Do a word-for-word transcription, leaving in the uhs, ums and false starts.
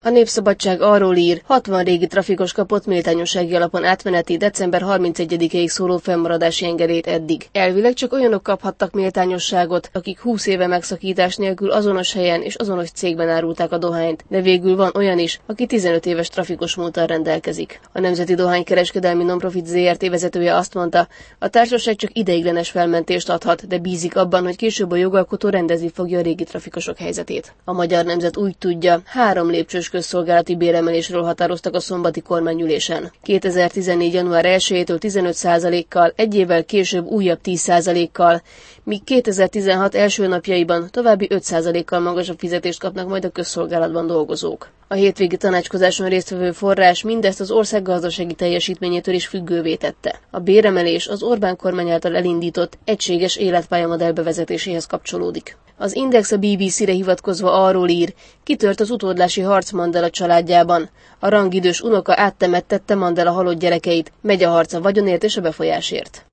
A Népszabadság arról ír, hatvan régi trafikos kapott méltányossági alapon átmeneti december harmincegyedikéig szóló fennmaradási engedélyt eddig. Elvileg csak olyanok kaphattak méltányosságot, akik húsz éve megszakítás nélkül azonos helyen és azonos cégben árulták a dohányt, de végül van olyan is, aki tizenöt éves trafikos múlttal rendelkezik. A Nemzeti Dohánykereskedelmi Nonprofit zé er té vezetője azt mondta, a társaság csak ideiglenes felmentést adhat, de bízik abban, hogy később a jogalkotó rendezni fogja a régi trafikosok helyzetét. A Magyar Nemzet úgy tudja, három lépcsős közszolgálati béremelésről határoztak a szombati kormányülésen. kétezer-tizennégy. január elsejétől tizenöt százalékkal, egy évvel később újabb tíz százalékkal, míg kétezer-tizenhat első napjaiban további öt százalékkal magasabb fizetést kapnak majd a közszolgálatban dolgozók. A hétvégi tanácskozáson résztvevő forrás mindezt az ország gazdasági teljesítményétől is függővé tette. A béremelés az Orbán kormány által elindított egységes életpályamodell bevezetéséhez kapcsolódik. Az Index a bé bé cére hivatkozva arról ír, kitört az utódlási harc Mandela családjában. A rangidős unoka áttemettette Mandela halott gyerekeit, megy a harc a vagyonért és a befolyásért.